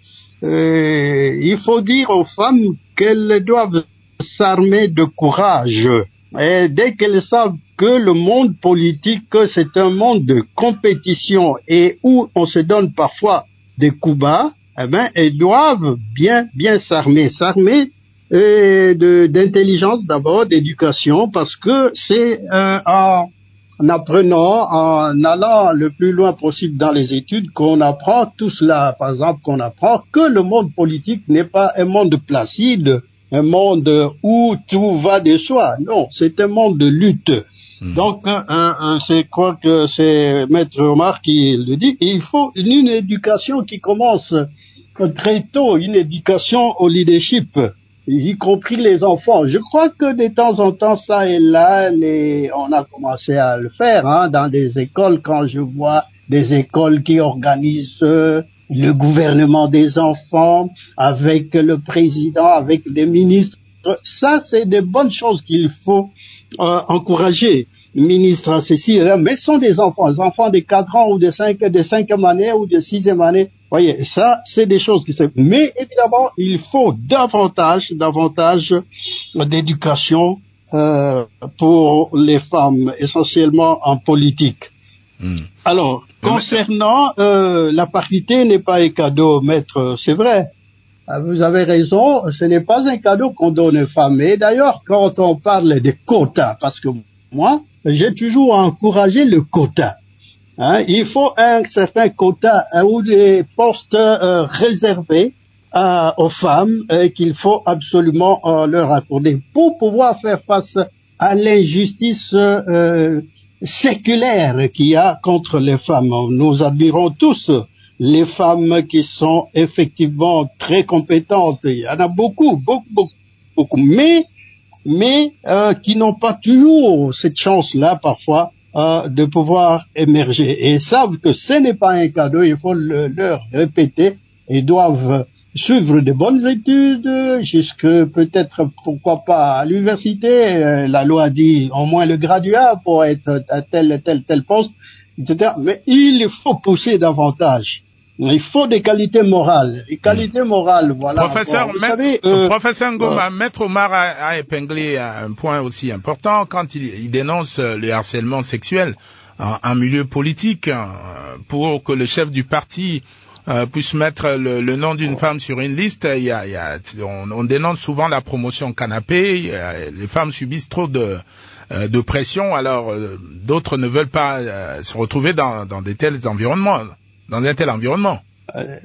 euh, il faut dire aux femmes qu'elles doivent s'armer de courage. Et dès qu'elles savent que le monde politique, c'est un monde de compétition et où on se donne parfois des coups bas, eh ben, elles doivent bien, bien s'armer. S'armer euh, de, d'intelligence d'abord, d'éducation, parce que c'est euh, en en apprenant, en allant le plus loin possible dans les études, qu'on apprend tout cela. Par exemple, qu'on apprend que le monde politique n'est pas un monde placide, un monde où tout va de soi. Non, c'est un monde de lutte. Mmh. Donc, euh, euh, c'est quoi que c'est Maître Omar qui le dit. Et il faut une, une éducation qui commence très tôt, une éducation au leadership, y compris les enfants. Je crois que de temps en temps, ça et là, les, on a commencé à le faire hein, dans des écoles. Quand je vois des écoles qui organisent euh, le gouvernement des enfants avec le président, avec les ministres, ça c'est de bonnes choses qu'il faut euh, encourager. Ministre à ceci, mais ce sont des enfants, des enfants de quatre ans ou de cinq, de cinquième année ou de sixième année. Voyez, ça, c'est des choses qui se... Mais évidemment, il faut davantage, davantage d'éducation euh, pour les femmes, essentiellement en politique. Mmh. Alors, concernant euh, la parité n'est pas un cadeau, maître, c'est vrai. Vous avez raison, ce n'est pas un cadeau qu'on donne aux femmes. Et d'ailleurs, quand on parle des quotas, parce que moi, j'ai toujours encouragé le quota. Hein, il faut un certain quota hein, ou des postes euh, réservés euh, aux femmes euh, qu'il faut absolument euh, leur accorder pour pouvoir faire face à l'injustice euh, séculaire qu'il y a contre les femmes. Nous admirons tous les femmes qui sont effectivement très compétentes. Il y en a beaucoup, beaucoup, beaucoup, beaucoup. Mais mais euh, qui n'ont pas toujours cette chance-là parfois euh, de pouvoir émerger et savent que ce n'est pas un cadeau, il faut le, leur répéter et doivent suivre de bonnes études jusque peut-être pourquoi pas à l'université. Euh, la loi dit au moins le graduat pour être à tel tel tel poste, et cetera. Mais il faut pousser davantage. Il faut des qualités morales. Les qualités morales, voilà. Professeur, bon, vous maître, savez, euh, professeur Ngoma, euh, Maître Omar a, a épinglé un point aussi important quand il, il dénonce le harcèlement sexuel en, en milieu politique hein, pour que le chef du parti euh, puisse mettre le, le nom d'une femme sur une liste. Il y a, il y a, on, on dénonce souvent la promotion canapé. Les femmes subissent trop de euh, de pression, alors euh, d'autres ne veulent pas euh, se retrouver dans, dans des tels environnements. Dans un tel environnement. Euh,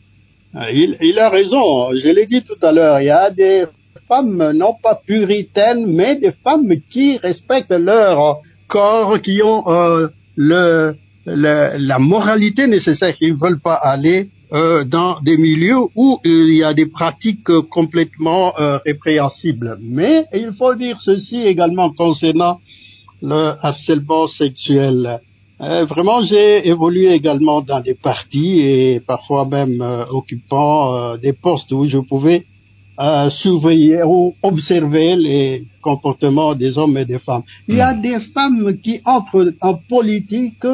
il, il a raison, je l'ai dit tout à l'heure, il y a des femmes non pas puritaines, mais des femmes qui respectent leur corps, qui ont euh, le, le, la moralité nécessaire, qui ne veulent pas aller euh, dans des milieux où il y a des pratiques complètement euh, répréhensibles. Mais il faut dire ceci également concernant le harcèlement sexuel. Euh, vraiment, j'ai évolué également dans des partis et parfois même euh, occupant euh, des postes où je pouvais euh, surveiller ou observer les comportements des hommes et des femmes. Il y a des femmes qui entrent en politique,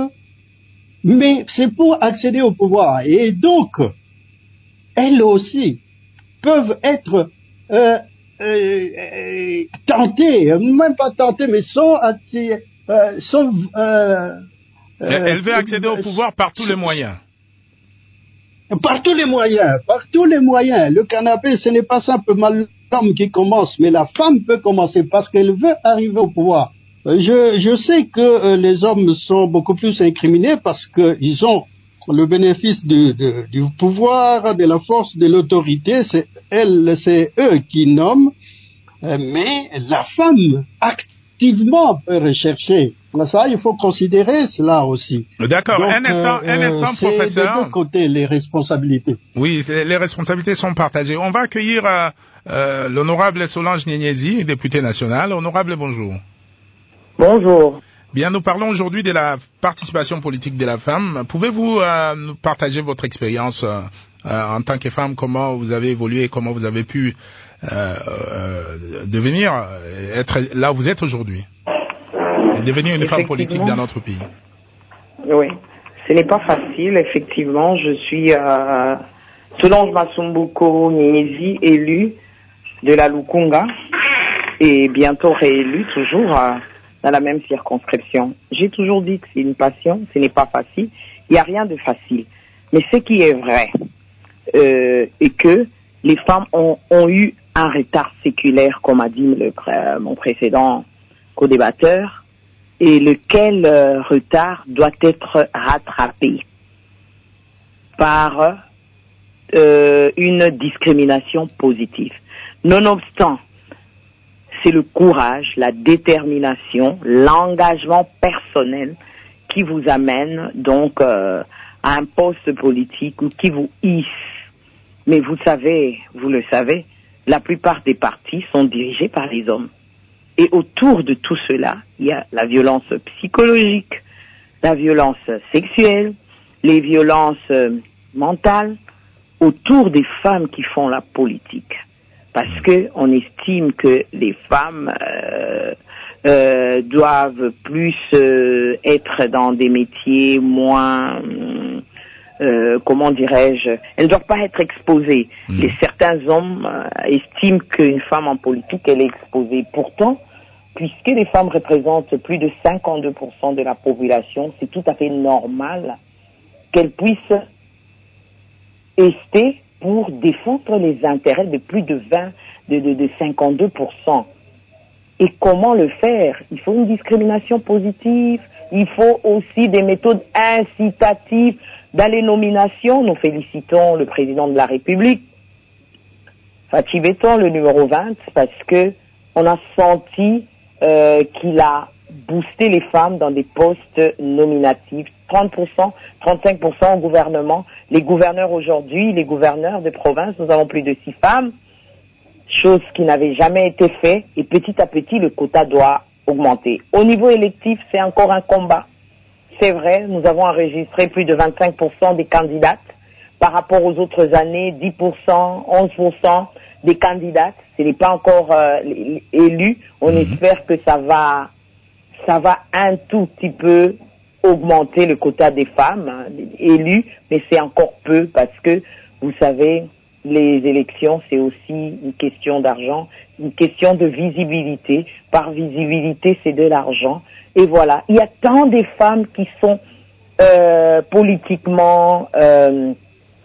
mais c'est pour accéder au pouvoir. Et donc, elles aussi peuvent être euh, euh, euh, tentées, même pas tentées, mais sont, euh, sont euh, Elle, elle veut accéder au pouvoir par tous les moyens. Par tous les moyens, par tous les moyens. Le canapé, ce n'est pas simplement l'homme qui commence, mais la femme peut commencer parce qu'elle veut arriver au pouvoir. Je, je sais que euh, les hommes sont beaucoup plus incriminés parce qu'ils ont le bénéfice du, de, du pouvoir, de la force, de l'autorité. C'est elle, c'est eux qui nomment, euh, mais la femme activement peut rechercher. Ça, il faut considérer cela aussi. D'accord. Donc, un instant, euh, un instant, c'est professeur. des deux côtés les responsabilités. Oui, les responsabilités sont partagées. On va accueillir euh, euh, l'honorable Solange Nyenyezi, députée nationale. Honorable, bonjour. Bonjour. Bien, nous parlons aujourd'hui de la participation politique de la femme. Pouvez-vous euh, nous partager votre expérience euh, euh, en tant que femme, comment vous avez évolué, comment vous avez pu euh, euh, devenir, être là où vous êtes aujourd'hui, et devenir une femme politique dans notre pays? Oui, ce n'est pas facile, effectivement. Je suis euh, Solange Masumbuko Nyezi, élue de la Lukunga, et bientôt réélue toujours euh, dans la même circonscription. J'ai toujours dit que c'est une passion, ce n'est pas facile, il n'y a rien de facile. Mais ce qui est vrai, euh, est que les femmes ont, ont eu un retard séculaire, comme a dit le, euh, mon précédent co-débatteur, et lequel euh, retard doit être rattrapé par euh, une discrimination positive. Nonobstant, c'est le courage, la détermination, l'engagement personnel qui vous amène donc euh, à un poste politique ou qui vous hisse. Mais vous savez, vous le savez, la plupart des partis sont dirigés par les hommes. Et autour de tout cela, il y a la violence psychologique, la violence sexuelle, les violences euh, mentales, autour des femmes qui font la politique. Parce que on estime que les femmes euh, euh, doivent plus euh, être dans des métiers moins, euh, comment dirais-je, elles ne doivent pas être exposées. Mmh. Les, certains hommes euh, estiment qu'une femme en politique, elle est exposée. Pourtant, puisque les femmes représentent plus de cinquante-deux pour cent de la population, c'est tout à fait normal qu'elles puissent rester pour défendre les intérêts de plus de vingt, de, de, de cinquante-deux pour cent. Et comment le faire? Il faut une discrimination positive, il faut aussi des méthodes incitatives. Dans les nominations, nous félicitons le président de la République, Fatou Béton, le numéro vingt, parce que on a senti euh, qu'il a boosté les femmes dans des postes nominatifs. trente pour cent, trente-cinq pour cent au gouvernement. Les gouverneurs aujourd'hui, les gouverneurs de province, nous avons plus de six femmes, chose qui n'avait jamais été faite, et petit à petit, le quota doit augmenter. Au niveau électif, c'est encore un combat. C'est vrai, nous avons enregistré plus de vingt-cinq pour cent des candidates par rapport aux autres années, dix pour cent, onze pour cent des candidates. Ce n'est pas encore euh, élu. On mmh. espère que ça va, ça va un tout petit peu augmenter le quota des femmes hein, élues, mais c'est encore peu parce que, vous savez, les élections, c'est aussi une question d'argent, une question de visibilité. Par visibilité, c'est de l'argent. Et voilà, il y a tant de femmes qui sont euh, politiquement euh,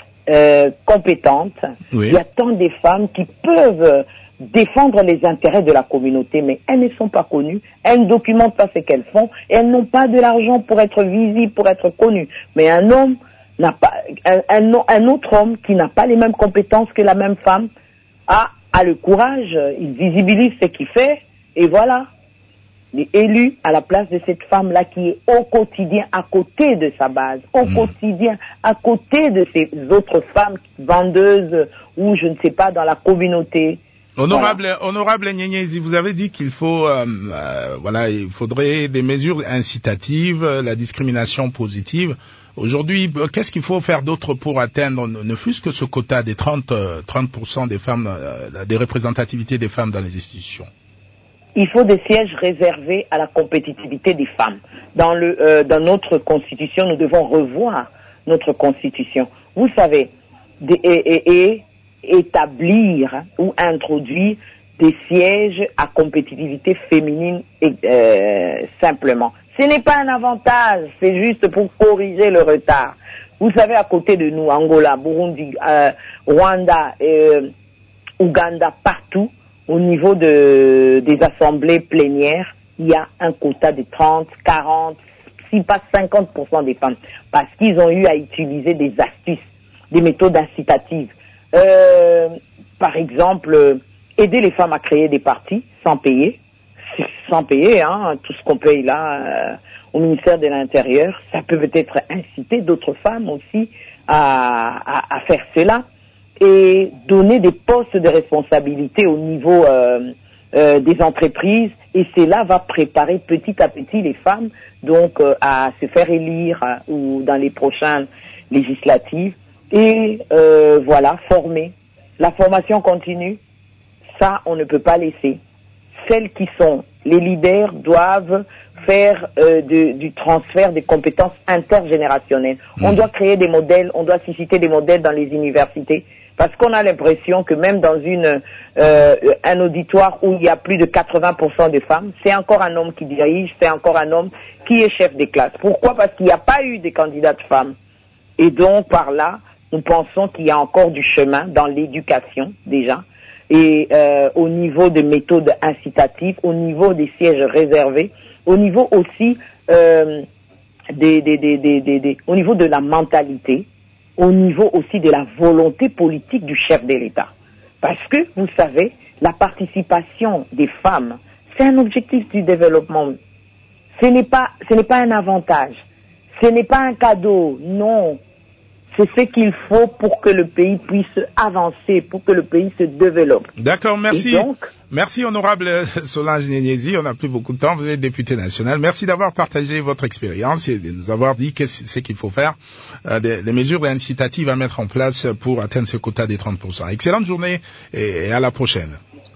euh, compétentes. Oui. Il y a tant de femmes qui peuvent défendre les intérêts de la communauté, mais elles ne sont pas connues, elles ne documentent pas ce qu'elles font, et elles n'ont pas de l'argent pour être visibles, pour être connues. Mais un homme n'a pas, un, un, un autre homme qui n'a pas les mêmes compétences que la même femme a, a le courage, il visibilise ce qu'il fait, et voilà. Il est élu à la place de cette femme-là qui est au quotidien à côté de sa base, au mmh. quotidien à côté de ces autres femmes vendeuses ou je ne sais pas dans la communauté. Honorable, voilà. Honorable Nyezi, vous avez dit qu'il faut, euh, euh, voilà, il faudrait des mesures incitatives, la discrimination positive. Aujourd'hui, qu'est-ce qu'il faut faire d'autre pour atteindre, ne fût-ce que ce quota des trente pour cent des femmes, euh, des représentativités des femmes dans les institutions? Il faut des sièges réservés à la compétitivité des femmes. Dans le, euh, dans notre constitution, nous devons revoir notre constitution. Vous savez, des, et, et, et établir hein, ou introduire des sièges à compétitivité féminine et, euh, simplement. Ce n'est pas un avantage, c'est juste pour corriger le retard. Vous savez, à côté de nous, Angola, Burundi, euh, Rwanda, euh, Ouganda, partout, au niveau de, des assemblées plénières, il y a un quota de trente, quarante, si pas cinquante pour cent des femmes, parce qu'ils ont eu à utiliser des astuces, des méthodes incitatives. Euh, par exemple, aider les femmes à créer des partis sans payer, sans payer, hein, tout ce qu'on paye là euh, au ministère de l'Intérieur, ça peut peut-être inciter d'autres femmes aussi à, à, à faire cela et donner des postes de responsabilité au niveau euh, euh, des entreprises, et cela va préparer petit à petit les femmes donc euh, à se faire élire à, ou dans les prochaines législatives, et euh, voilà, former. La formation continue, ça on ne peut pas laisser. Celles qui sont les leaders doivent faire euh, de, du transfert des compétences intergénérationnelles. Mmh. On doit créer des modèles, on doit susciter des modèles dans les universités, parce qu'on a l'impression que même dans une euh, un auditoire où il y a plus de quatre-vingts pour cent de femmes, c'est encore un homme qui dirige, c'est encore un homme qui est chef des classes. Pourquoi? Parce qu'il n'y a pas eu de candidates femmes. Et donc par là, nous pensons qu'il y a encore du chemin dans l'éducation déjà, et euh, au niveau des méthodes incitatives, au niveau des sièges réservés, au niveau aussi euh, des, des, des, des, des, des, au niveau de la mentalité, au niveau aussi de la volonté politique du chef de l'État. Parce que, vous savez, la participation des femmes, c'est un objectif du développement. Ce n'est pas, ce n'est pas un avantage. Ce n'est pas un cadeau. Non. C'est ce qu'il faut pour que le pays puisse avancer, pour que le pays se développe. D'accord, merci. Et donc, merci, honorable Solange Nyenyezi. On n'a plus beaucoup de temps. Vous êtes député national. Merci d'avoir partagé votre expérience et de nous avoir dit qu'est-ce qu'il faut faire, euh, des, des mesures incitatives à mettre en place pour atteindre ce quota des trente pour cent. Excellente journée et, et à la prochaine.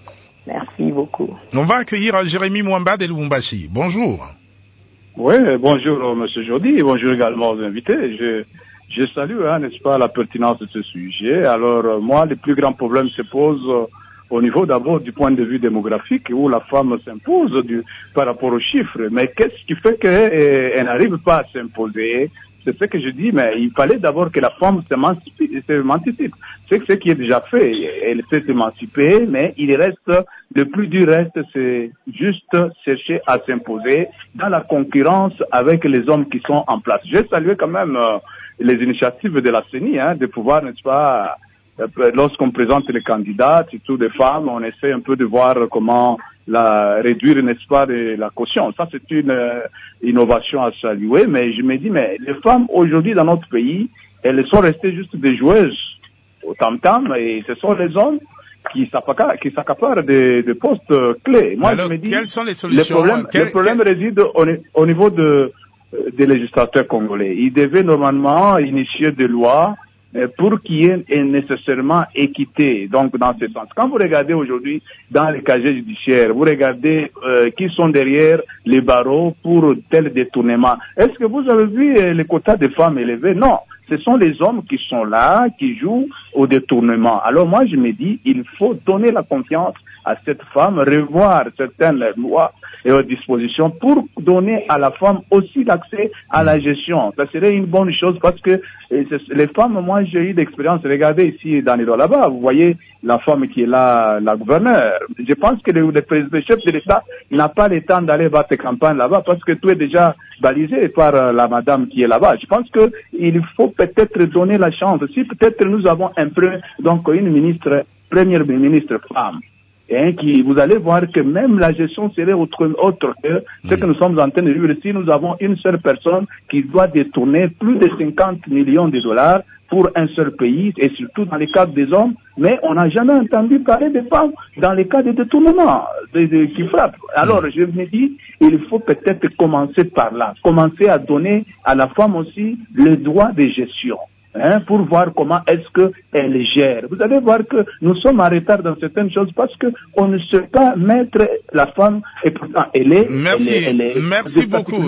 Merci beaucoup. On va accueillir Jérémy Mwamba de Lubumbashi. Bonjour. Oui, bonjour, monsieur Jody. Bonjour également aux invités. Je... Je salue, hein, n'est-ce pas, la pertinence de ce sujet. Alors, euh, moi, les plus grands problèmes se posent euh, au niveau d'abord du point de vue démographique, où la femme s'impose du, par rapport aux chiffres. Mais qu'est-ce qui fait qu'elle euh, n'arrive pas à s'imposer? C'est ce que je dis, mais il fallait d'abord que la femme s'émancipe. C'est ce qui est déjà fait. Elle s'est émancipée, mais il reste, le plus dur reste, c'est juste chercher à s'imposer dans la concurrence avec les hommes qui sont en place. J'ai salué quand même euh, les initiatives de la C E N I, hein, de pouvoir, n'est-ce pas, euh, lorsqu'on présente les candidats, surtout des femmes, on essaie un peu de voir comment la réduire, n'est-ce pas, de la caution. Ça, c'est une euh, innovation à saluer, mais je me dis, mais les femmes aujourd'hui dans notre pays, elles sont restées juste des joueuses au tam-tam, et ce sont les hommes qui s'accaparent, qui s'accaparent des, des postes euh, clés. Moi, alors, je me dis, quelles sont les solutions? Le problème, Quel, le problème quel... réside au, au niveau de, des législateurs congolais. Ils devaient normalement initier des lois pour qu'il y ait nécessairement équité, donc dans ce sens. Quand vous regardez aujourd'hui dans les casiers judiciaires, vous regardez euh, qui sont derrière les barreaux pour tel détournement. Est-ce que vous avez vu euh, les quotas des femmes élevés? Non. Ce sont les hommes qui sont là, qui jouent au détournement. Alors moi, je me dis, il faut donner la confiance à cette femme, revoir certaines lois et aux dispositions pour donner à la femme aussi l'accès à la gestion. Ça serait une bonne chose parce que les femmes, moi j'ai eu d'expérience, regardez ici dans les lois là-bas, vous voyez la femme qui est là, la gouverneure. Je pense que le, le, le chef de l'État n'a pas le temps d'aller battre campagne là-bas parce que tout est déjà balisé par euh, la madame qui est là-bas. Je pense que il faut peut-être donner la chance. Si peut-être nous avons un peu, donc une ministre, première ministre femme, Hein, qui, vous allez voir que même la gestion serait autre, autre que ce que nous sommes en train de vivre. Si nous avons une seule personne qui doit détourner plus de cinquante millions de dollars pour un seul pays, et surtout dans les cas des hommes, mais on n'a jamais entendu parler des femmes dans les cas de détournement de, de, qui frappent. Alors, je me dis, il faut peut-être commencer par là, commencer à donner à la femme aussi le droit de gestion. Hein, pour voir comment est-ce que elle gère. Vous allez voir que nous sommes en retard dans certaines choses parce que on ne sait pas mettre la femme et pourtant elle est. Merci, elle est, elle est, merci beaucoup.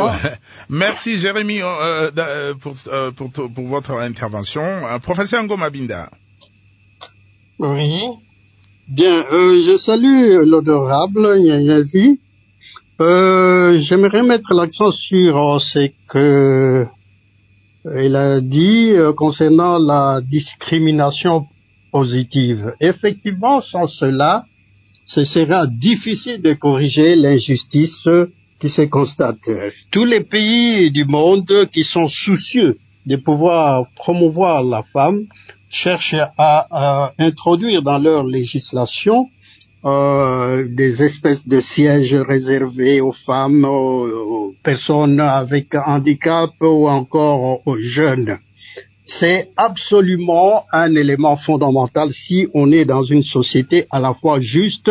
Merci Jérémy euh, pour, euh, pour pour votre intervention. Euh, professeur Ngoma Binda. Oui. Bien, euh, je salue l'honorable Nyenyezi. Euh, j'aimerais mettre l'accent sur euh, ce que il a dit euh, concernant la discrimination positive. Effectivement, sans cela, ce sera difficile de corriger l'injustice qui se constate. Tous les pays du monde qui sont soucieux de pouvoir promouvoir la femme cherchent à, à introduire dans leur législation Euh, des espèces de sièges réservés aux femmes, aux, aux personnes avec handicap ou encore aux jeunes. C'est absolument un élément fondamental si on est dans une société à la fois juste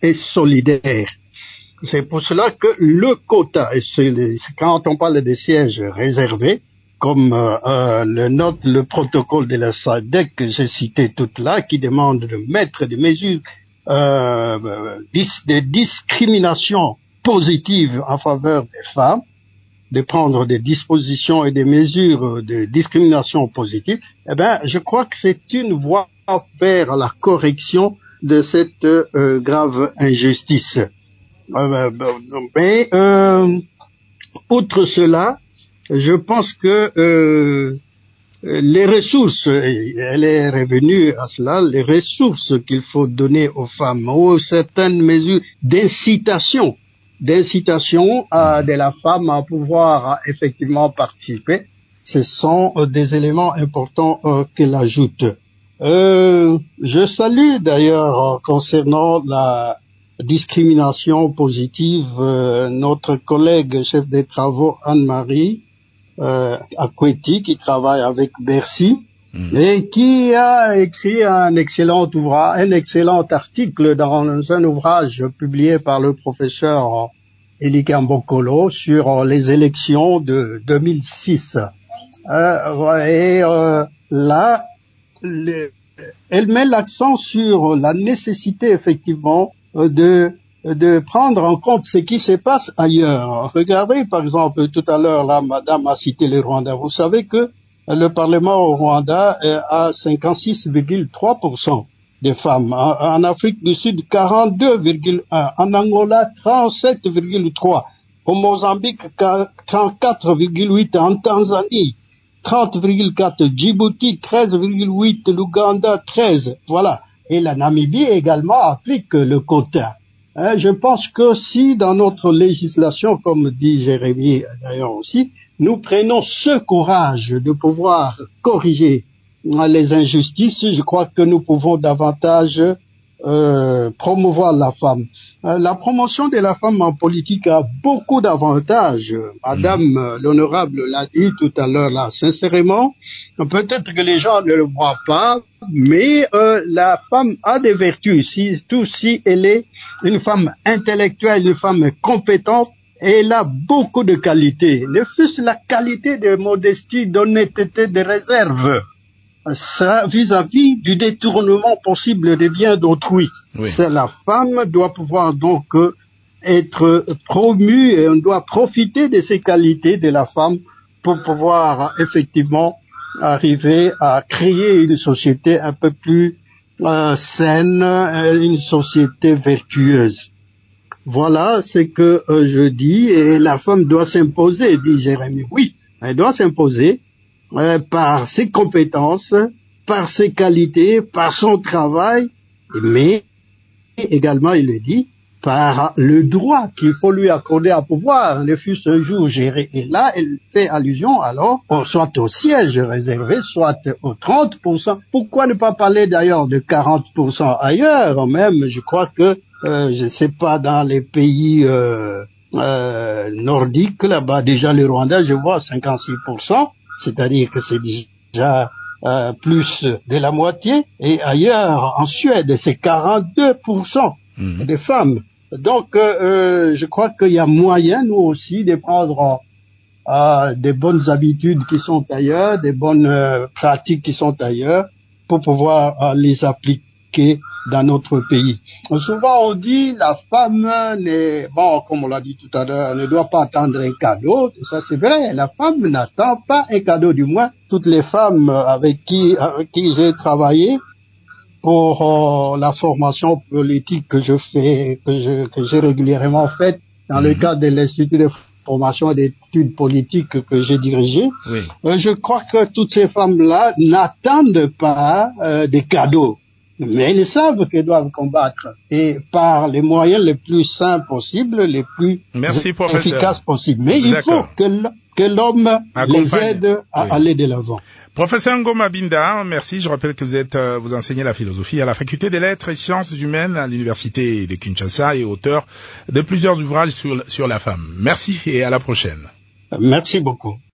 et solidaire. C'est pour cela que le quota, et c'est, quand on parle des sièges réservés, comme euh, euh, le note le protocole de la S A D C que j'ai cité tout là, qui demande de mettre des mesures euh, de discrimination positive en faveur des femmes, de prendre des dispositions et des mesures de discrimination positive, eh ben, je crois que c'est une voie vers la correction de cette euh, grave injustice. Euh, mais euh, outre cela, je pense que euh, les ressources, elle est revenue à cela, les ressources qu'il faut donner aux femmes, ou certaines mesures d'incitation, d'incitation à de la femme à pouvoir effectivement participer, ce sont euh, des éléments importants euh, qu'elle ajoute. Euh, je salue d'ailleurs euh, concernant la discrimination positive euh, notre collègue chef des travaux Anne-Marie euh, Akweti, qui travaille avec Bercy mmh. et qui a écrit un excellent ouvrage, un excellent article dans un ouvrage publié par le professeur Eli Kambokolo sur les élections de deux mille six. Euh, et euh, là, le, elle met l'accent sur la nécessité effectivement de de prendre en compte ce qui se passe ailleurs. Regardez, par exemple, tout à l'heure, là, madame a cité le Rwanda. Vous savez que le Parlement au Rwanda est à cinquante-six virgule trois pour cent des femmes. En, en Afrique du Sud, quarante-deux virgule un. En Angola, trente-sept virgule trois. Au Mozambique, trente-quatre virgule huit. En Tanzanie, trente virgule quatre. Djibouti, treize virgule huit. L'Ouganda, treize. Voilà. Et la Namibie également applique le quota. Hein, je pense que si dans notre législation, comme dit Jérémy d'ailleurs aussi, nous prenons ce courage de pouvoir corriger les injustices, je crois que nous pouvons davantage euh, promouvoir la femme. Euh, la promotion de la femme en politique a beaucoup d'avantages. Madame mmh. l'honorable l'a dit tout à l'heure là, sincèrement, peut-être que les gens ne le voient pas, mais euh, la femme a des vertus, surtout si elle est une femme intellectuelle, une femme compétente, et elle a beaucoup de qualités. Ne fût-ce la qualité de modestie, d'honnêteté, de réserve, ça vis-à-vis du détournement possible des biens d'autrui. Oui. La femme doit pouvoir donc être promue et on doit profiter de ces qualités de la femme pour pouvoir effectivement arriver à créer une société un peu plus euh, saine, une société vertueuse. Voilà ce que euh, je dis, et la femme doit s'imposer, dit Jérémy. Oui, elle doit s'imposer euh, par ses compétences, par ses qualités, par son travail, mais également, il le dit, par le droit qu'il faut lui accorder à pouvoir, ne fût-ce un jour géré. Et là, elle fait allusion alors, soit au siège réservé, soit aux trente pour cent. Pourquoi ne pas parler d'ailleurs de quarante pour cent ailleurs même? Je crois que, euh, je ne sais pas, dans les pays euh, euh, nordiques, là-bas, déjà le Rwanda, je vois cinquante-six pour cent, c'est-à-dire que c'est déjà euh, plus de la moitié. Et ailleurs, en Suède, c'est quarante-deux pour cent mmh. des femmes. Donc, euh, je crois qu'il y a moyen, nous aussi, de prendre euh, des bonnes habitudes qui sont ailleurs, des bonnes euh, pratiques qui sont ailleurs, pour pouvoir euh, les appliquer dans notre pays. Souvent, on dit la femme n'est, bon, comme on l'a dit tout à l'heure, ne doit pas attendre un cadeau. Ça, c'est vrai. La femme n'attend pas un cadeau, du moins. Toutes les femmes avec qui, avec qui j'ai travaillé, pour euh, la formation politique que je fais, que je que j'ai régulièrement faite dans mmh. le cadre de l'Institut de formation et d'études politiques que j'ai dirigé. Oui. Euh, je crois que toutes ces femmes-là n'attendent pas euh, des cadeaux, mais elles savent qu'elles doivent combattre, et par les moyens les plus simples possibles, les plus Merci, efficaces possibles. Mais il faut que, que l'homme les aide à oui. aller de l'avant. Professeur Ngoma Binda, merci. Je rappelle que vous êtes, euh, vous enseignez la philosophie à la faculté des lettres et sciences humaines à l'université de Kinshasa et auteur de plusieurs ouvrages sur, sur la femme. Merci et à la prochaine. Merci beaucoup.